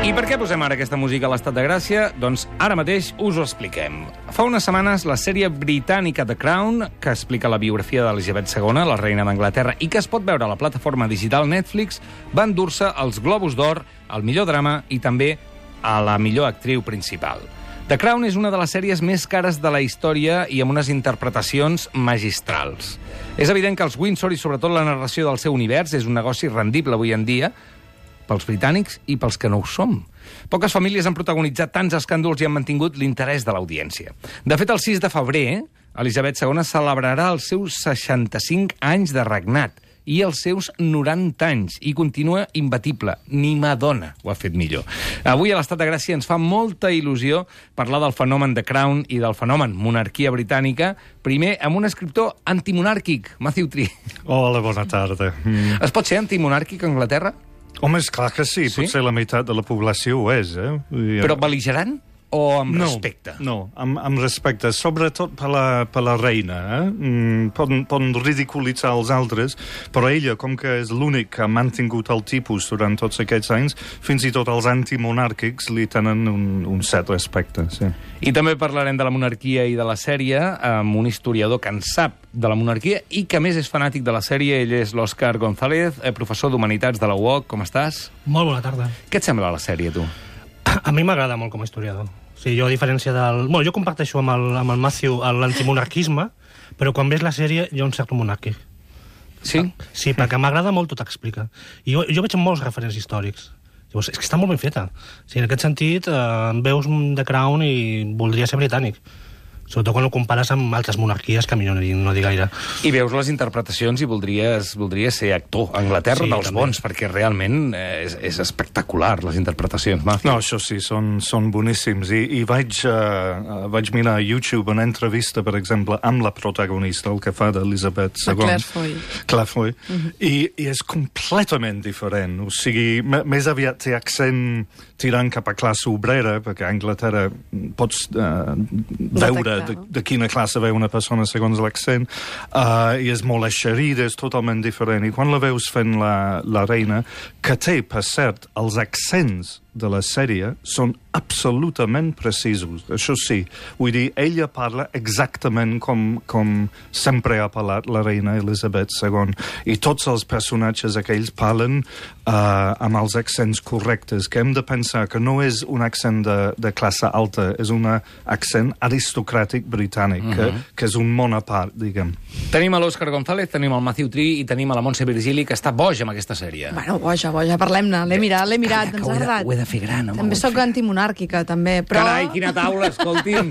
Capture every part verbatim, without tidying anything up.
I per què posem ara aquesta música a l'Estat de Gràcia? Doncs ara mateix us ho expliquem. Fa unes setmanes la sèrie britànica The Crown, que explica la biografia d'Elisabet segona, la reina d'Anglaterra, i que es pot veure a la plataforma digital Netflix, va endur-se els Globus d'Or, el millor drama i també a la millor actriu principal. The Crown és una de les sèries més cares de la història i amb unes interpretacions magistrals. És evident que els Windsor i sobretot la narració del seu univers és un negoci rendible avui en dia pels britànics i pels que no ho som. Poques famílies han protagonitzat tants escàndols i han mantingut l'interès de l'audiència. De fet, el sis de febrer, Elisabet segona celebrarà els seus seixanta-cinc anys de regnat i els seus noranta anys, i continua imbatible. Ni Madonna ho ha fet millor. Avui a l'Estat de Gràcia ens fa molta il·lusió parlar del fenomen The Crown i del fenomen monarquia britànica, primer amb un escriptor antimonàrquic, Matthew Tree. Hola, bona tarda. Mm. Es pot ser antimonàrquic a Anglaterra? Home, és clar que sí, Sí? potser la meitat de la població ho és, eh? I, Però bel·ligerant o amb no, respecte? No, amb, amb respecte, sobretot per la, per la reina. Eh? Mm, poden, poden ridiculitzar els altres, però ella, com que és l'únic que ha mantingut el tipus durant tots aquests anys, fins i tot els antimonàrquics li tenen un, un cert respecte, sí. I també parlarem de la monarquia i de la sèrie amb un historiador que en sap de la monarquia i que a més és fanàtic de la sèrie. Ell és l'Òscar González, professor d'Humanitats de la U O C. Com estàs? Molt bona tarda. Què et sembla la sèrie, tu? A mi m'agrada molt com a historiador. O sigui, jo, a diferència del... Bueno, jo comparteixo amb el, amb el Matthew l'antimonarquisme, però quan ves la sèrie hi ha un cert monàrquic. Sí? Sí, perquè m'agrada molt tot explica. I jo, jo veig molts referents històrics. Llavors, és que està molt ben feta. O sigui, en aquest sentit, eh, veus The Crown i voldria ser britànic. Sobretot quan ho compares amb altres monarquies, que a mi no, no dic gaire. I veus les interpretacions i voldries, voldries ser actor a Anglaterra, Sí, dels també. bons, perquè realment és, és espectacular, les interpretacions. Matthew. No, això sí, són, són boníssims. I, i vaig, uh, vaig mirar a YouTube una entrevista, per exemple, amb la protagonista, el que fa d'Elisabet segona. Claire Foy. Claire Foy. Mm-hmm. I, I és completament diferent. O sigui, més aviat té accent tirant cap a classe obrera, perquè a Anglaterra pots uh, veure de, de quina classe veu una persona segons l'accent, uh, i és molt eixerida, és totalment diferent. I quan la veus fent la, la reina, que té, per cert, els accents de la sèrie són absolutament precisos. Això sí, vull dir, ella parla exactament com, com sempre ha parlat la reina Elisabet segona. I tots els personatges aquells parlen uh, amb els accents correctes, que hem de pensar que no és un accent de, de classe alta, és un accent aristocràtic britànic, uh-huh. que, que és un món a part, diguem. Tenim a l'Òscar González, tenim el Matthew Tree i tenim a la Montse Virgili, que està boja amb aquesta sèrie. Bueno, boja, boja, parlem-ne. L'he mirat, l'he mirat, Calla, ens que ha ho he de- agradat. ho he de fer gran, home, També ho he sóc de fer. antimonàrquica, també, però... Carai, quina taula, escolti'm.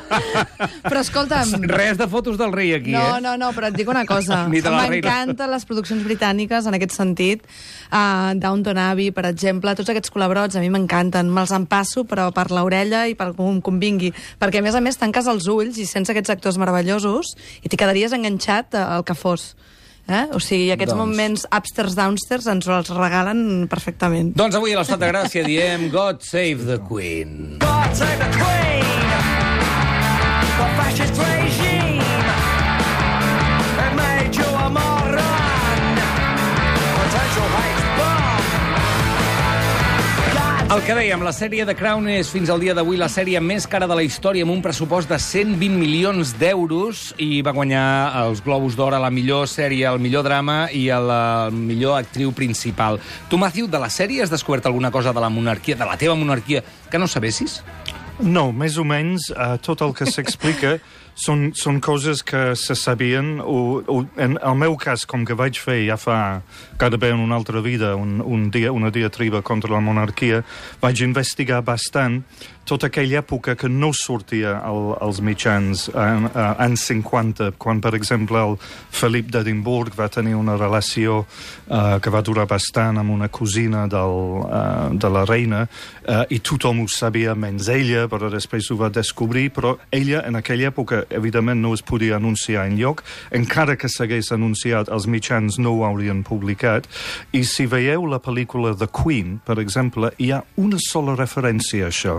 Però escolta'm... Res de fotos del rei aquí, No, eh? no, no, però et dic una cosa. Ni de la reina. M'encanten les produccions britàniques en aquest sentit. Uh, Downton Abbey, per exemple, tots aquests col·laborats a mi m'encanten. Me'ls empasso, però per l'orella i per com convingui. Perquè, a més a més, tanques els ulls i sense aquests actors meravellosos i t'hi quedaries enganxat al que fos. Eh? O sigui, aquests Doncs- moments upstairs-downstairs ens els regalen perfectament. Doncs avui a l'Estat de Gràcia diem God save the Queen. God save the Queen, the fascist regime, it made you a moron, potential hate bomb. El que dèiem, la sèrie The Crown és fins al dia d'avui la sèrie més cara de la història amb un pressupost de cent vint milions d'euros i va guanyar els Globus d'Or a la millor sèrie, al millor drama i a la millor actriu principal. Tu, Matthew, de la sèrie has descobert alguna cosa de la monarquia, de la teva monarquia, que no sabessis? No, més o menys uh, tot el que s'explica són, són coses que se sabien, o, o en el meu cas, com que vaig fer ja fa gairebé en una altra vida un, un dia, una diatriba contra la monarquia, vaig investigar bastant tota aquella època que no sortia al, als mitjans, en, uh, anys cinquanta, quan, per exemple, el Felip d'Edimburg va tenir una relació uh, que va durar bastant amb una cosina del, uh, de la reina, uh, i tothom ho sabia menys ella, però després ho va descobrir, però ella en aquella època evidentment no es podia anunciar enlloc, encara que s'hagués anunciat, els mitjans no ho haurien publicat, i si veieu la pel·lícula The Queen, per exemple, hi ha una sola referència a això.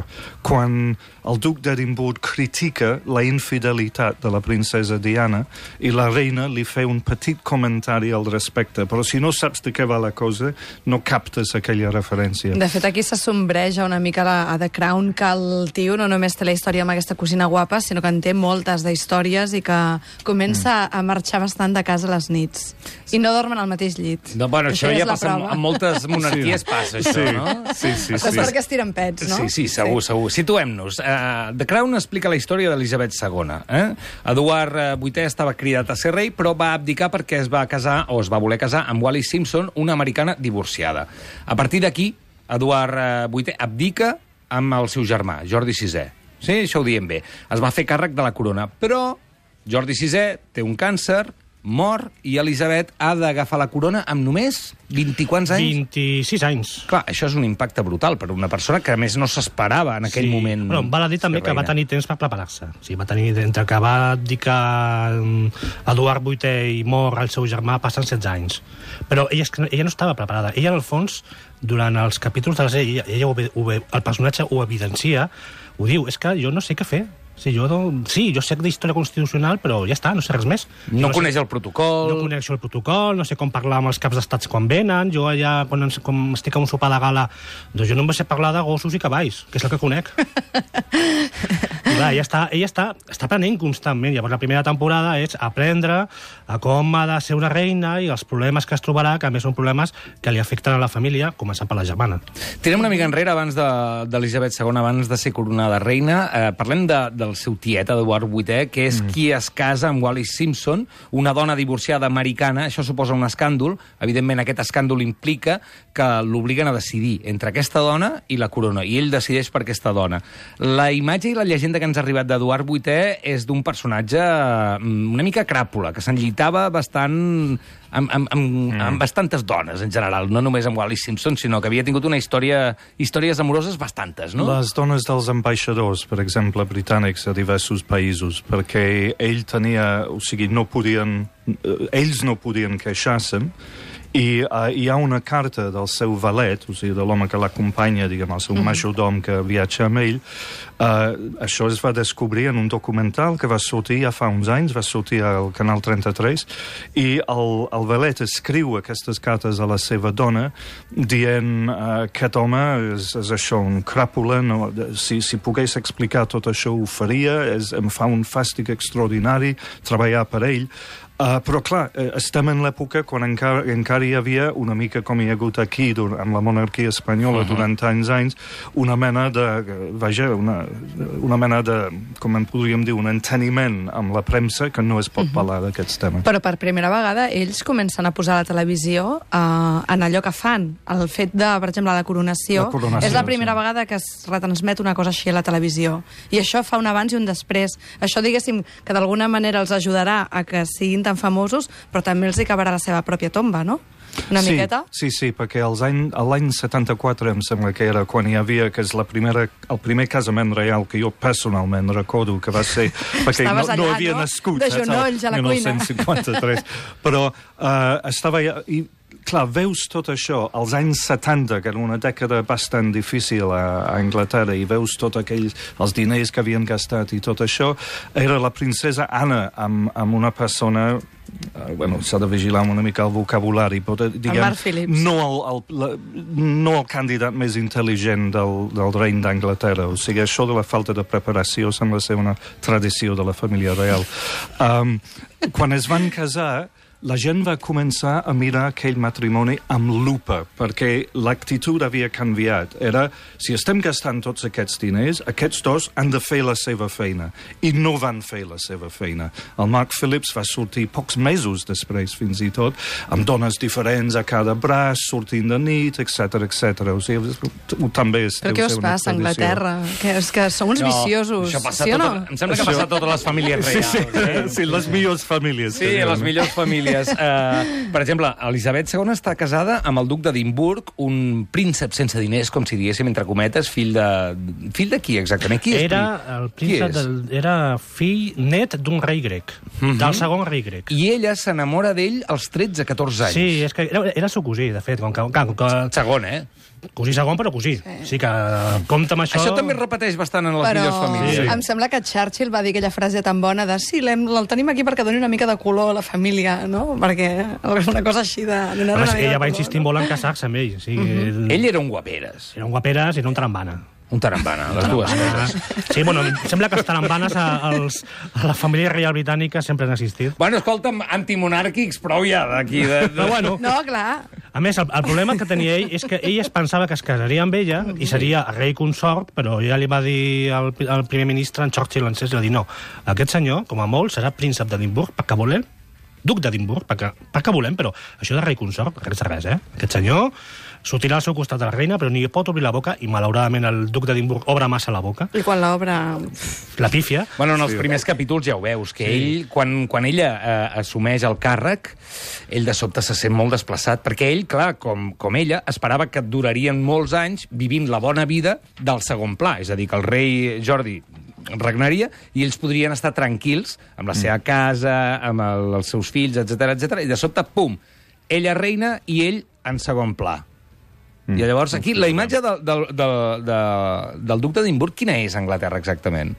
quan el duc d'Edimburg critica la infidelitat de la princesa Diana i la reina li fa un petit comentari al respecte, però si no saps de què va la cosa, no captes aquella referència. De fet, aquí se sombreja una mica la, a The Crown que el tio no només té la història amb aquesta cosina guapa, sinó que en té moltes d'històries i que comença mm. a marxar bastant de casa a les nits. I no dormen al mateix llit. No, bueno, això, això ja passa amb, amb moltes monarquies, sí. passa això, sí. no? Sí, sí, Això sí. és perquè es tiren pets, no? Sí, sí, segur, sí. segur. Situem-nos. Uh, The Crown explica la història d'Elisabet segona. Eh? Eduard vuitè estava cridat a ser rei, però va abdicar perquè es va casar, o es va voler casar, amb Wallis Simpson, una americana divorciada. A partir d'aquí, Eduard vuitè abdica amb el seu germà, Jordi sisè. Sí, això ho diem bé. Es va fer càrrec de la corona, però Jordi sisè té un càncer, mor, i Elisabet ha d'agafar la corona amb només vint-i-quants anys? vint-i-sis anys. Clar, això és un impacte brutal per una persona que, a més, no s'esperava en aquell sí. moment. Però val a dir també que va tenir temps per preparar-se. O sigui, va tenir, entre que va dir que Eduard vuitè i mor el seu germà, passen setze anys. Però ella, ella no estava preparada. Ella, en el fons, durant els capítols de la sèrie, ella, ella ho, ho, el personatge ho evidencia, ho diu, és que jo no sé què fer. Sí, jo, no, sí, jo sé d'història constitucional, però ja està, no sé res més. No, no coneix sé, el protocol. No coneix el protocol, no sé com parlar amb els caps d'estats quan venen. Jo allà, quan ens, com estic a un sopar de gala, doncs jo no em sé parlar de gossos i cavalls, que és el que conec. I clar, ella, està, ella està, està aprenent constantment. Llavors, la primera temporada és aprendre a com ha de ser una reina i els problemes que es trobarà, que a més són problemes que li afecten a la família, començant per la germana. Tirem una mica enrere, abans d'Elisabet segona, abans de ser coronada reina. Eh, parlem de, del seu tiet, Eduard vuitè, que és mm. qui es casa amb Wallis Simpson, una dona divorciada americana. Això suposa un escàndol. Evidentment, aquest escàndol implica que l'obliguen a decidir entre aquesta dona i la corona, i ell decideix per aquesta dona. La imatge i la llegenda que ens ha arribat d'Eduard vuitè és d'un personatge una mica cràpula, que s'enllitava bastant amb, amb, amb, mm. amb bastantes dones, en general, no només amb Wallis Simpson, sinó que havia tingut una història, històries amoroses bastantes, no? Les dones dels ambaixadors, per exemple, britànics a diversos països, perquè ell tenia, o sigui, no podien, ells no podien queixar-se, i uh, hi ha una carta del seu valet, o sigui, de l'home que l'acompanya, diguem, el seu mm-hmm. majordom que viatja amb ell. Uh, això es va descobrir en un documental que va sortir ja fa uns anys, va sortir al Canal trenta-tres, i el, el valet escriu aquestes cartes a la seva dona dient uh, aquest home és, és això, un cràpula, no, si, si pogués explicar tot això ho faria, és, em fa un fàstic extraordinari treballar per ell. Uh, però, clar, eh, estem en l'època quan encara, encara hi havia, una mica com hi ha hagut aquí, dur, amb la monarquia espanyola uh -huh. durant tants anys, una mena de, vaja, una, una mena de, com en podríem dir, un enteniment amb la premsa que no es pot uh -huh. parlar d'aquests temes. Però per primera vegada ells comencen a posar a la televisió uh, en allò que fan. El fet de, per exemple, la coronació, la coronació és la primera sí. vegada que es retransmet una cosa així a la televisió. I això fa un abans i un després. Això, diguéssim, que d'alguna manera els ajudarà a que siguin tan famosos, però també els hi acabarà la seva pròpia tomba, no? Una sí, miqueta? Sí, sí, perquè als any, a l'any setanta-quatre em sembla que era quan hi havia, que és la primera, el primer casament real que jo personalment recordo que va ser, perquè no, allà, no havia no? nascut, de genolls a la cuina. dinou cinquanta-tres, però uh, estava ja... I, clar, veus tot això, als anys setanta, que era una dècada bastant difícil a, a Anglaterra, i veus tot aquells, els diners que havien gastat i tot això, era la princesa Anna amb, amb una persona... Uh, bueno, s'ha de vigilar una mica el vocabulari, però, diguem, el Marc Phillips. No el, el, la, no el candidat més intel·ligent del, del regne d'Anglaterra. O sigui, això de la falta de preparació sembla ser una tradició de la família real. Um, quan es van casar, la gent va començar a mirar aquell matrimoni amb lupa, perquè l'actitud havia canviat. Era, si estem gastant tots aquests diners, aquests dos han de fer la seva feina. I no van fer la seva feina. El Mark Phillips va sortir pocs mesos després, fins i tot, amb dones diferents a cada braç, sortint de nit, etcètera, etcètera. O sigui, també és, però què us passa a Anglaterra? Que, és que són uns no, viciosos, això passa sí o no? Tota, em sembla que això... passa a totes les famílies reals. Sí, sí, eh? sí, les millors famílies. Sí, les millors famílies. gràcies. Uh, per exemple, Elisabet segona està casada amb el duc d'Edimburg, un príncep sense diners, com si diguéssim, entre cometes, fill de... Fill de qui, exactament? Qui és? Era el príncep del, era fill net d'un rei grec, Mhm. del segon rei grec. I ella s'enamora d'ell als tretze catorze anys. Sí, és que era, era el seu cosí, de fet. Com que, com que, Segon, eh? cosí segon, però cosí. Sí, sí que compta amb això... Això també es repeteix bastant en les Però millors famílies. sí. Em sembla que Churchill va dir aquella frase tan bona de sí, l'hem- el tenim aquí perquè doni una mica de color a la família, no? Perquè una cosa així de... donar A una més, mica ella de va color, insistir no? molt en casar-se amb ell. O sigui, ell... Ell era un guaperes, Era un guaperes i era un tarambana. un tarambana, les dues coses. Sí, bueno, sembla que els tarambanes a, als, a la família reial britànica sempre han existit. Bueno, escolta'm, antimonàrquics, prou ja d'aquí. De, de... Però bueno, No, clar. a més, el, el problema que tenia ell és que ell es pensava que es casaria amb ella i seria rei consort, però ja li va dir al, al primer ministre, en Churchill, en Cés, li va dir no, aquest senyor, com a molt, serà príncep d'Edimburg, perquè volem, duc d'Edimburg, perquè, perquè volem, però això de rei consort, res de res, eh? Aquest senyor sortirà al seu costat de la reina, però ni pot obrir la boca, i malauradament el duc d'Edimburg obre massa la boca, I quan l'obra... la pífia. Bueno, en els primers capítols ja ho veus, que ell, quan, quan ella eh, assumeix el càrrec, ell de sobte se sent molt desplaçat, perquè ell, clar, com, com ella, esperava que durarien molts anys vivint la bona vida del segon pla, és a dir, que el rei Jordi regnaria i ells podrien estar tranquils amb la seva casa, amb el, els seus fills, etcètera, etcètera, i de sobte, pum, ella reina i ell en segon pla. Mm. I llavors, aquí, la imatge del, del, del, del, del duc d'Edimburg, quina és a Anglaterra, exactament?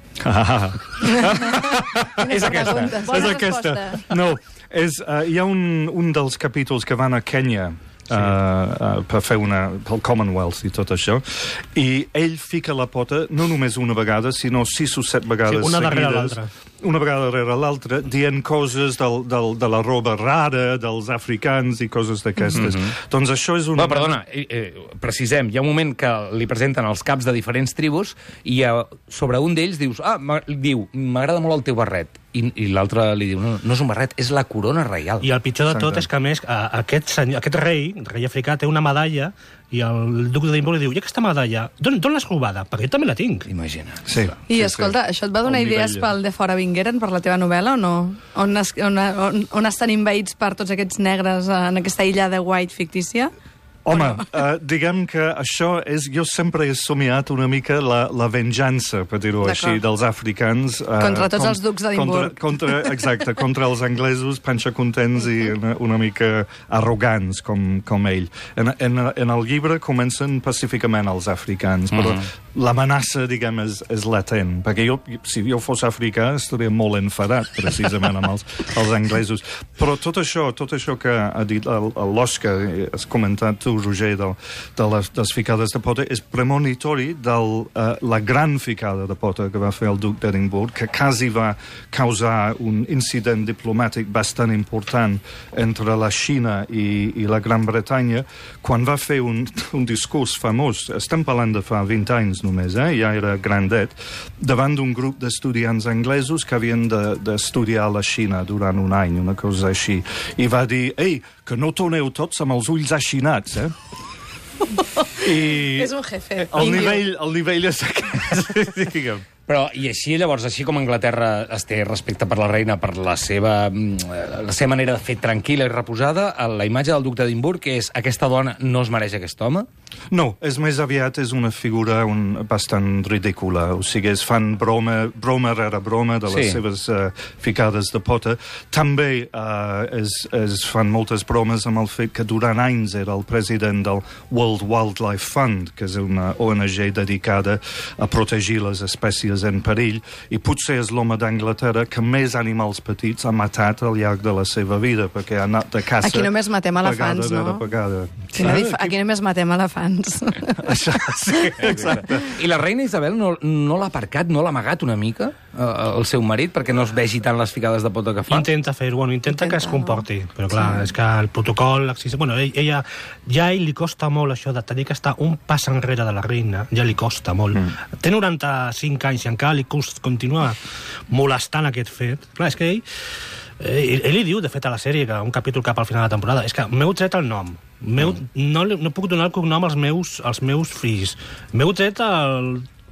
És aquesta. Bona és aquesta. resposta. No, és, uh, hi ha un, un dels capítols que van a Kenya sí. uh, uh, per fer una... pel Commonwealth i tot això, i ell fica la pota no només una vegada, sinó sis o set vegades Sí, una darrere seguides. l'altra. Una vegada darrere l'altra, dient coses del, del, de la roba rara, dels africans i coses d'aquestes. Mm -hmm. Doncs això és una... No, perdona, eh, eh, precisem. Hi ha un moment que li presenten els caps de diferents tribus i eh, sobre un d'ells dius, ah, diu, m'agrada molt el teu barret. I, i l'altre li diu, no, no és un barret, és la corona reial. I el pitjor de tot Exacte. és que, a més, a, aquest, senyor, aquest rei, el rei africà, té una medalla i el duc d'Edimburg li diu, i aquesta medalla, d'on, d'on l'has robada? Perquè jo també la tinc. Imagina't. Sí, I sí, escolta, sí. això et va donar El idees nivell, pel De fora vingueren, per la teva novel·la, o no? On, es, on, on, on estan envaïts per tots aquests negres en aquesta illa de White fictícia? Home, uh, diguem que això és... Jo sempre he somiat una mica la, la venjança, per dir-ho D'acord. així, dels africans. Uh, Contra tots els ducs d'Edimburg. Contra, contra, exacte, contra els anglesos, panxacontents i una, una mica arrogants, com, com ell. En, en, en el llibre comencen pacíficament els africans, però l'amenaça, diguem, és, és latent. Perquè jo, si jo fos africà, estaria molt enfadat, precisament, amb els, els anglesos. Però tot això, tot això que ha dit l'Òscar, has comentat tu, Roger, de, de les, de les ficades de pota, és premonitori de uh, la gran ficada de pota que va fer el duc d'Edimburg, que quasi va causar un incident diplomàtic bastant important entre la Xina i, i la Gran Bretanya, quan va fer un, un discurs famós, estem parlant de fa vint anys només, eh? Ja era grandet, davant d'un grup d'estudiants anglesos que havien d'estudiar de, a la Xina durant un any, una cosa així, i va dir, ei, que no torneu tots amb els ulls aixinats, eh? I És un jefe. el Indio. nivell, el nivell és aquest, digue'm. Però, i així, llavors, així com Anglaterra es té respecte per la reina, per la seva, la seva manera de fer tranquil·la i reposada, la imatge del duc d'Edimburg és aquesta dona no es mereix aquest home? No, és més aviat és una figura un, bastant ridícula. O sigui, es fan broma, broma rere broma de les Sí. seves uh, ficades de pota. També uh, es, es fan moltes bromes amb el fet que durant anys era el president del World Wildlife Fund, que és una O N G dedicada a protegir les espècies en perill, i potser és l'home d'Anglaterra que més animals petits ha matat al llarg de la seva vida, perquè ha anat de caça... Aquí només matem elefants, vegada no? rere vegada. Quina dif- Aquí només matem elefants. Això, sí, exacte. I la reina Isabel no, no l'ha aparcat, no l'ha amagat una mica, eh, el seu marit, perquè no es vegi tant les ficades de pota que fa? Intenta fer-ho, bueno, intenta, Intenta, que es comporti, no? però clar, Sí. és que el protocol existe... Bueno, ell- ella, ja a ell li costa molt això de tenir que estar un pas enrere de la reina, ja li costa molt. Mm. Té noranta-cinc anys i encara li cost, continua molestant aquest fet. Clar, és que ell, ell, ell li diu, de fet, a la sèrie, que un capítol cap al final de la temporada, és que m'heu tret el nom. Meu, mm. no, li- no puc donar el cognom als meus, als meus fills. M'heu tret el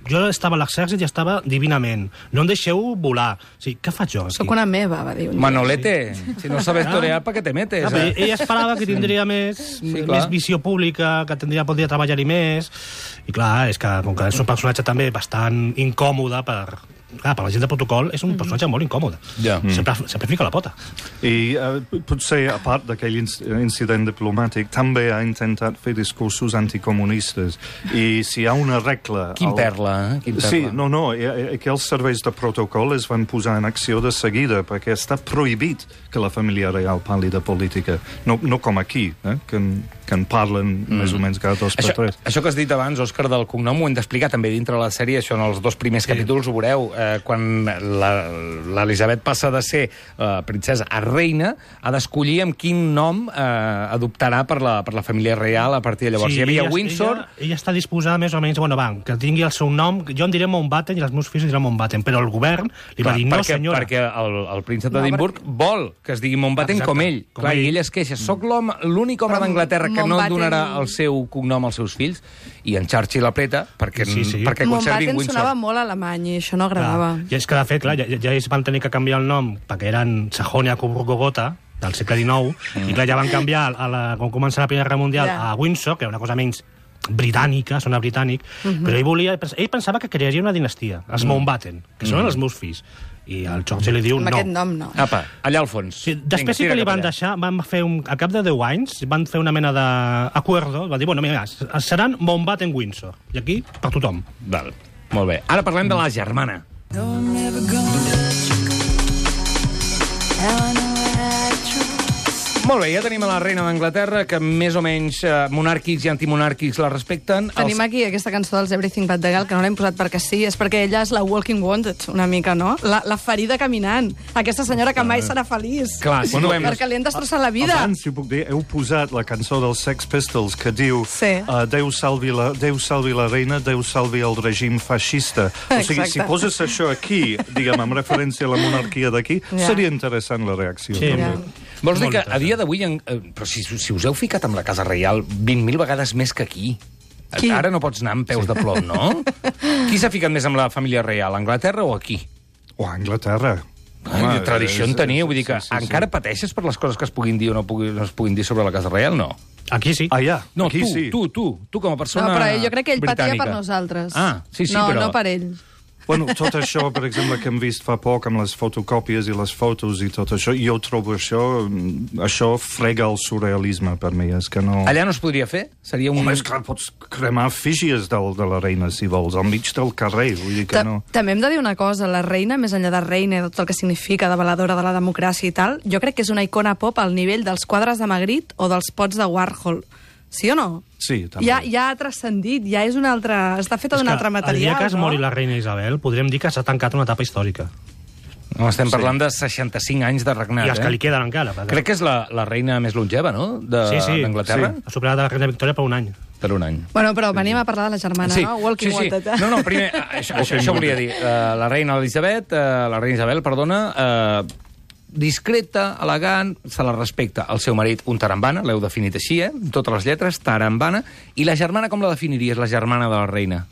jo estava a l'exèrcit i estava divinament. No em deixeu volar. O sigui, què faig jo aquí? Soc una meva, va dir. un dia. Manolete, si no sabes torear, ¿para qué te metes? Ah, però eh? ella esperava que tindria més, Sí, sí, clar. més visió pública, que tindria, podria treballar-hi més. I clar, és que com que és un personatge també bastant incòmode per... Clar, per la gent de protocol és un personatge molt incòmode. Ja. Sempre, sempre fica la pota. I uh, potser, a part d'aquell inc- incident diplomàtic, també ha intentat fer discursos anticomunistes. I si hi ha una regla... Quin al- perla, eh? Quin perla. Sí, no, no, i, i que els serveis de protocol es van posar en acció de seguida, perquè està prohibit que la família real parli de política. No, no com aquí, eh? que, en, que en parlen mm. més o menys cada dos per Això, tres. això que has dit abans, Òscar, del cognom, ho hem d'explicar també dintre la sèrie, això en els dos primers sí. capítols ho veureu, eh, quan l'Elisabet passa de ser eh, princesa a reina, ha d'escollir amb quin nom eh, adoptarà per la, per la família real a partir de llavors. Sí, Hi havia ella, Windsor... Ella, ella està disposada més o menys, bueno, va, que tingui el seu nom, jo en diré Mountbatten i els meus fills en diran Mountbatten, però el govern li va dir, no perquè, senyora. perquè el, el príncep No, d'Edimburg perquè- vol que es digui Mountbatten Exacte, com ell. com Clar, ell. I ell es queixa. Soc l'home, l'únic home Però d'Anglaterra que no Mountbatten- donarà el seu cognom als seus fills, i en Churchill apreta perquè, Sí, sí. perquè conservin Mountbatten Windsor. sonava molt alemany i això no agradava. Clar. I és que, de fet, clar, ja, ja ells van tenir que canviar el nom perquè eren Sajonia-Coburg-Gotha, del segle dinou, mm. i clar, ja van canviar, a la, quan comença la Primera Guerra Mundial, Ja. a Windsor, que era una cosa menys britànica, sona britànic, uh -huh. però ell, volia, ell pensava que crearia una dinastia, els Mountbatten, que són els meus fills. I el Churchill li diu Amb no. aquest nom, no. Apa, allà al fons. Sí, després sí Vinga, que li tira van cap allà. deixar, van fer un, a cap de deu anys, van fer una mena d'acuerdo, va dir, bueno, mira, seran Mountbatten Windsor, i aquí, per tothom. Val. Molt bé. Ara parlem de la germana. I'm never gonna let you go. Now I know I trust. Molt bé, ja tenim a la reina d'Anglaterra, que més o menys eh, monàrquics i antimonàrquics la respecten. Tenim aquí aquesta cançó dels Everything But the Girl, que no l'hem posat perquè sí, és perquè ella és la Walking Wounded, una mica, no? La, la ferida caminant. Aquesta senyora que mai serà feliç. Clar, si Bueno, bueno, Perquè li han destrossat la vida. Abans, si puc dir, heu posat la cançó dels Sex Pistols que diu Sí. uh, Déu, salvi la, Déu salvi la reina, Déu salvi el règim feixista. O sigui, Exacte. si poses això aquí, diguem, amb referència a la monarquia d'aquí, Ja. seria interessant la reacció. Sí, Ja. Vols dir Molt que a interessant. dia d'avui... en- eh, Però si, si us heu ficat amb la Casa Reial vint mil vegades més que aquí. Qui? Ara no pots anar amb peus de plom, no? Qui s'ha ficat més amb la família reial, a Anglaterra o aquí? O a Anglaterra. Ai, Home, tradició en és- teniu, vull dir que sí, sí, sí. encara pateixes per les coses que es puguin dir o no, pugui, no es puguin dir sobre la Casa Reial, no? Aquí sí. Ah, ja, No, aquí tu, sí. tu, tu, tu com a persona No, però jo crec que ell patia britànica. per nosaltres. Ah, sí, sí, no, però... No per ell. Bueno, tot això, per exemple, que hem vist fa poc amb les fotocòpies i les fotos i tot això, jo trobo això, mm, això frega el surrealisme per mi, és que no... Allà no es podria fer? Seria un... Home, és clar, pots cremar efígies del, de la reina, si vols, al mig del carrer, vull dir que Ta no... També hem de dir una cosa, la reina, més enllà de reina i de tot el que significa de valedora de la democràcia i tal, jo crec que és una icona pop al nivell dels quadres de Magritte o dels pots de Warhol. Sí o no? Sí, també. Ja, ja ha transcendit, ja és un altre... Està feta d'un altre material, el dia que es no? mori la reina Isabel, podríem dir que s'ha tancat una etapa històrica. No, estem parlant de seixanta-cinc anys de regnat, I els que li eh? queden encara. Perquè... Crec que és la, la reina més longeva, no?, de- sí, sí, d'Anglaterra. sí. Ha superat la reina Victòria per un any. Per un any. Bueno, però venim a parlar de la germana, no? Walking sí, sí. Wanted. No, no, primer, això, això, això volia dir. Uh, la reina Elisabet, uh, la reina Isabel, perdona, uh, discreta, elegant, se la respecta. El seu marit, un tarambana, l'heu definit així, eh? Totes les lletres, tarambana. I la germana, com la definiries, la germana de la reina?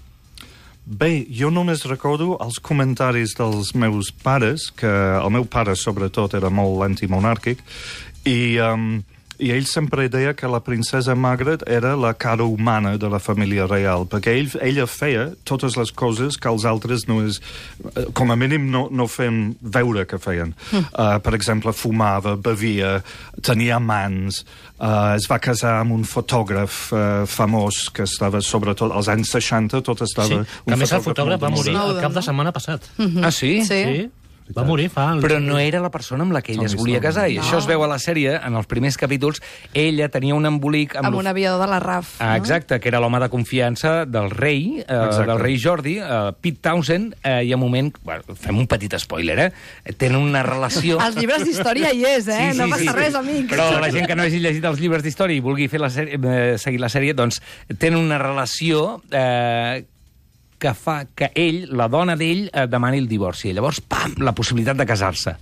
Bé, jo només recordo els comentaris dels meus pares, que el meu pare, sobretot, era molt antimonàrquic, i, um, i ell sempre deia que la princesa Margaret era la cara humana de la família real, perquè ell, ella feia totes les coses que els altres no és, com a mínim no, no feien veure que feien. Mm. Uh, per exemple, fumava, bevia, tenia amants, uh, es va casar amb un fotògraf uh, famós que estava, sobretot, als anys seixanta, tot estava... Sí, que a més el fotògraf va morir Snowden, el cap de no? setmana passat. Ah, sí? Sí. Sí, va morir fa... Però no era la persona amb la que ella es volia casar, i No. això es veu a la sèrie, en els primers capítols. Ella tenia un embolic amb... Amb lo- un aviador de la R A F. Ah, exacte, que era l'home de confiança del rei, eh, Exacte. del rei Jordi, eh, Pete Townsend, eh, i a un moment, bueno, fem un petit spoiler, eh? Tenen una relació... Als llibres d'història hi és, eh? no passa res, amics. Però la gent que no hagi llegit els llibres d'història i vulgui fer la sèrie, eh, seguir la sèrie, doncs tenen una relació eh, que fa que ell, la dona d'ell, eh, demani el divorci. I llavors, pam, la possibilitat de casar-se.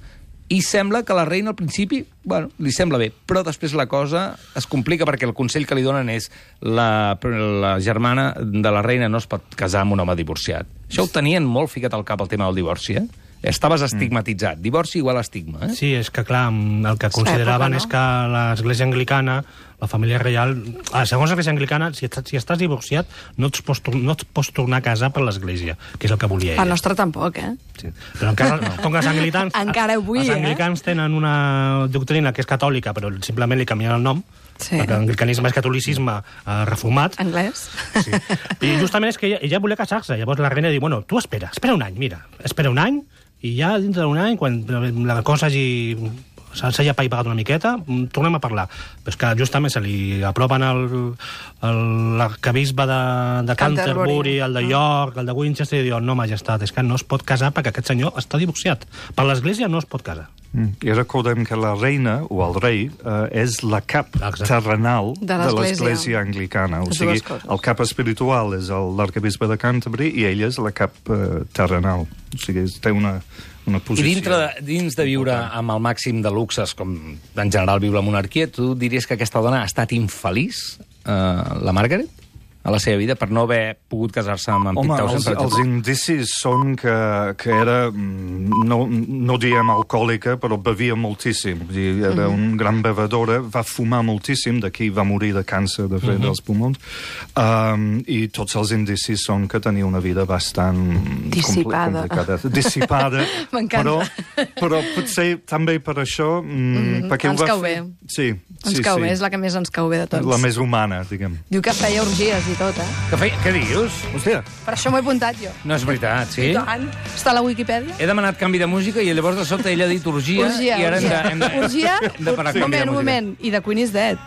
I sembla que la reina, al principi, bueno, li sembla bé, però després la cosa es complica perquè el consell que li donen és la, la germana de la reina no es pot casar amb un home divorciat. Això ho tenien molt ficat al cap, el tema del divorci, eh? Estaves estigmatitzat. Divorci igual a estigma, eh? Sí, és que, clar, el que consideraven època, no? és que l'església anglicana, la família reial... Ah, segons l'església anglicana, si, estàs, si estàs divorciat, no et, pots, no et pots tornar a casar per l'església, que és el que volia ella. El nostre tampoc, eh? Sí. Però encara, no. Com que els anglicans... Encara avui, els eh? anglicans tenen una doctrina que és catòlica, però simplement li canvien el nom, Sí. perquè l'anglicanisme és catolicisme eh, reformat. Anglès. Sí. I justament és que ella, ella volia casar-se. Llavors la reina diu, bueno, tu espera, espera un any, mira, espera un any, i ja dintre d'un any, quan la cosa hagi s'hagi apaivagat una miqueta, tornem a parlar. Però és que justament se li apropen el, el, l'arquebisbe de, de Canterbury, Canterbury, el de York, el de Winchester, i diu, no, majestat, és que no es pot casar perquè aquest senyor està divorciat. Per l'església no es pot casar. Mm. I recordem que la reina, o el rei, eh, és la cap Exacte. terrenal De de l'Església. l'església anglicana. O Les sigui, dues coses. el cap espiritual és el- l'arquebisbe de Canterbury i ella és la cap eh, terrenal. O sigui, té una, una I posició... dintre de, dins de viure amb el màxim de luxes, com en general viu la monarquia, tu diries que aquesta dona ha estat infeliç, eh, la Margaret, a la seva vida, per no haver pogut casar-se amb en Home, Pete Townsend, els, per els exemple? indicis són que, que era, mm, no, no diem alcohòlica, però bevia moltíssim. Vull dir, era Mhm. un gran bevedora, va fumar moltíssim, d'aquí va morir de càncer de fet Mhm. dels pulmons, um, i tots els indicis són que tenia una vida bastant compli- Dissipada. complicada. Dissipada. M'encanta. Però, però potser també per això... Mm, Mhm, perquè ho ens va cau fer- bé. Sí, Ens sí, cau sí. bé, és la que més ens cau bé de tots. La més humana, diguem. Diu que feia orgies i tot, eh? Que feia, què dius? Hòstia, Per això m'ho he apuntat jo. no és veritat, sí? I tant. Està a la Wikipedia? He demanat canvi de música i llavors de sobte ella ha dit orgia, Orgia, i ara hem de, orgia. hem de, Orgia? hem de parar a Un canvi de moment, un música. moment. I de Queen is Dead.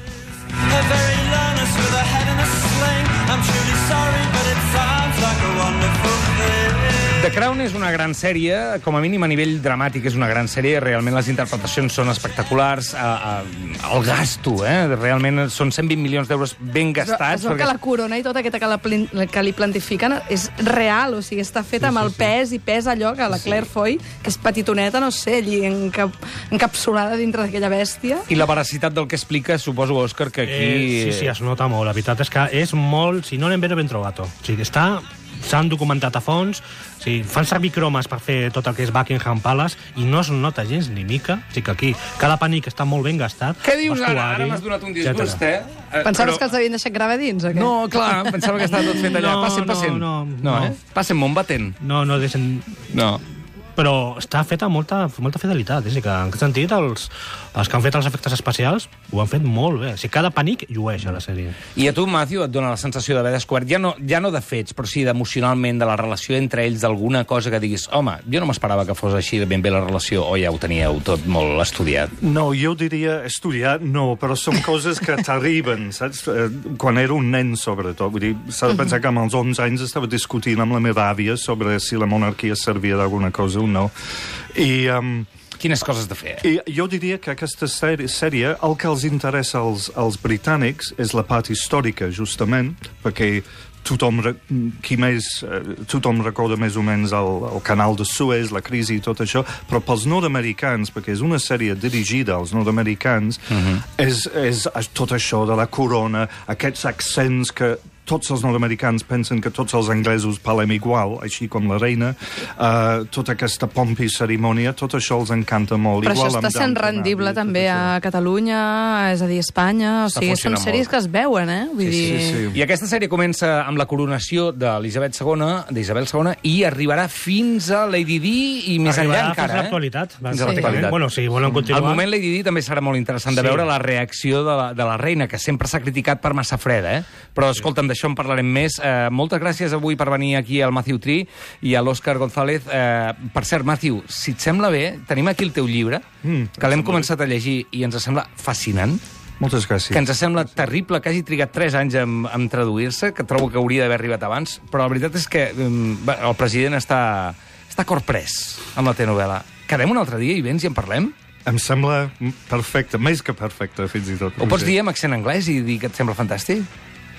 A very learners with a head in a sling. I'm truly sorry, but it sounds like a wonderful thing. The Crown és una gran sèrie, com a mínim a nivell dramàtic és una gran sèrie, realment les interpretacions són espectaculars, a, a, el gasto, eh? Realment són cent vint milions d'euros ben gastats. Es veu que la corona i tota aquesta que, la, plin- que li plantifiquen és real, o sigui, està feta amb el pes i pes allò que la Claire Foy, que és petitoneta, no sé, allí encap, encapsulada dintre d'aquella bèstia. I la veracitat del que explica, suposo, Òscar, que aquí... Eh, sí, sí, es nota molt. La veritat és que és molt... Si no l'hem ben trobat. O sigui, està... S'han documentat a fons, o sigui, fan servir cromes per fer tot el que és Buckingham Palace i no es nota gens ni mica. O sigui que aquí cada penic està molt ben gastat. Què dius ara? vestuari, Ara m'has donat un disgust, etcètera. eh? Eh, Pensaves però- que els havien deixat gravar dins, o què? No, clar, pensava que estava tot fet allà. No, Passen, no, passen. no, no, no. eh? Passen, mon batent. No, no deixen... No. Però està feta amb molta, molta fidelitat. És a dir, que en aquest sentit els, els que han fet els efectes especials ho han fet molt bé. O sigui, cada penic llueix a la sèrie. I a tu, Matthew, et dona la sensació d'haver descobert, ja no, ja no de fets, però sí d'emocionalment, de la relació entre ells, d'alguna cosa que diguis, home, jo no m'esperava que fos així de ben bé la relació, o ja ho teníeu tot molt estudiat. No, jo diria estudiat, no, però són coses que t'arriben, saps? Eh, Quan era un nen, sobretot. Vull dir, s'ha de pensar que amb els onze anys estava discutint amb la meva àvia sobre si la monarquia servia d'alguna cosa o no. I... Um, Quines coses de fer? I jo diria que aquesta sèrie, sèrie el que els interessa als, als britànics és la part històrica, justament, perquè tothom, re- qui més, eh, tothom recorda més o menys el, el canal de Suez, la crisi i tot això, però pels nord-americans, perquè és una sèrie dirigida als nord-americans, uh-huh. és, és tot això de la corona, aquests accents que tots els nord-americans pensen que tots els anglesos parlem igual, així com la reina, uh, tota aquesta pompa i cerimònia, tot això els encanta molt. Però això igual està amb sent Downton rendible Abbey i tot també això. a Catalunya, és a dir, a Espanya, o Està sigui, són funcionant sèries molt. que es veuen, eh? Vull Sí, dir... sí, sí. I aquesta sèrie comença amb la coronació d'Elisabet segona, d'Isabel segona, i arribarà fins a Lady Di i més Arribarà enllà encara, fins a eh? l'actualitat. Fins a Sí. l'actualitat. Bueno, si volen continuar... Al moment Lady Di també serà molt interessant de Sí. veure la reacció de la, de la reina, que sempre s'ha criticat per massa freda, eh? Però, escolta'm, d'això en parlarem més. Eh, moltes gràcies avui per venir aquí al Matthew Tree i a l'Òscar González. Eh, per cert, Matthew, si et sembla bé, tenim aquí el teu llibre, Mm, que l'hem començat a llegir i ens sembla fascinant, Moltes gràcies. que ens sembla terrible que hagi trigat tres anys en, en traduir-se, que trobo que hauria d'haver arribat abans, però la veritat és que um, bé, el president està, està corprès amb la telenovela. Quedem un altre dia i vens i en parlem? Em sembla perfecte, més que perfecte, fins i tot. Ho pots Roger. dir amb accent anglès i dir que et sembla fantàstic?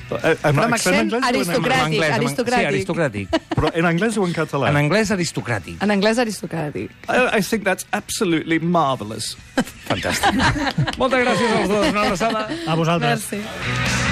Eh, en Però amb accent accent anglès o en aristocràtic. anglès? En anglès, en- aristocràtic. Sí, aristocràtic. Però en anglès o en català? En anglès aristocràtic. En anglès aristocràtic. I, I think that's absolutely marvellous. Fantàstic. Moltes gràcies als dos. Una abraçada. A vosaltres. Merci.